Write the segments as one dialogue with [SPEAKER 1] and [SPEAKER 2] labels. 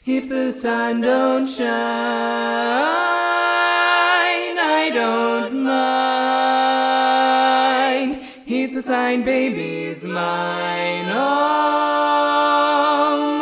[SPEAKER 1] If the sun don't shine, I don't mind. It's a sign baby's mine, oh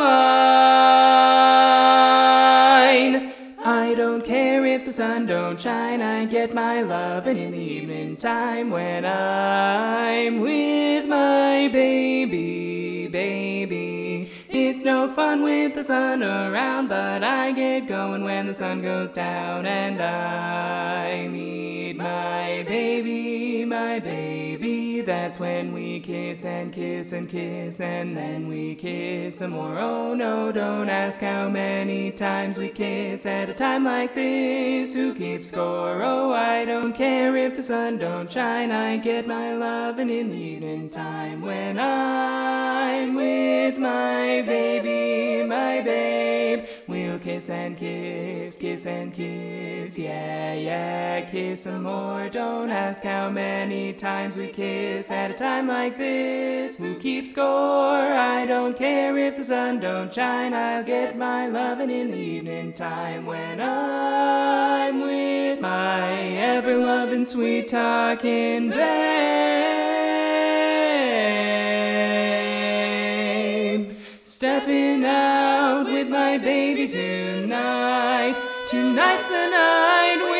[SPEAKER 1] mine. I don't care if the sun don't shine, I get my lovin' in the evening time when I'm with my baby, baby. It's no fun with the sun around, but I get going when the sun goes down, and I meet my baby, my baby. That's when we kiss and kiss and kiss, and then we kiss some more. Oh no, don't ask how many times we kiss at a time like this. Who keeps score? Oh, I don't care if the sun don't shine, I get my lovin' in the evening time when I'm with my baby, my babe. We'll kiss and kiss, kiss and kiss, yeah, yeah, kiss some more. Don't ask how many times we kiss at a time like this. Who keeps score? I don't care if the sun don't shine, I'll get my lovin' in the evening time when I'm with my ever-loving, sweet-talking babe. Stepping out with my baby tonight. Tonight's the night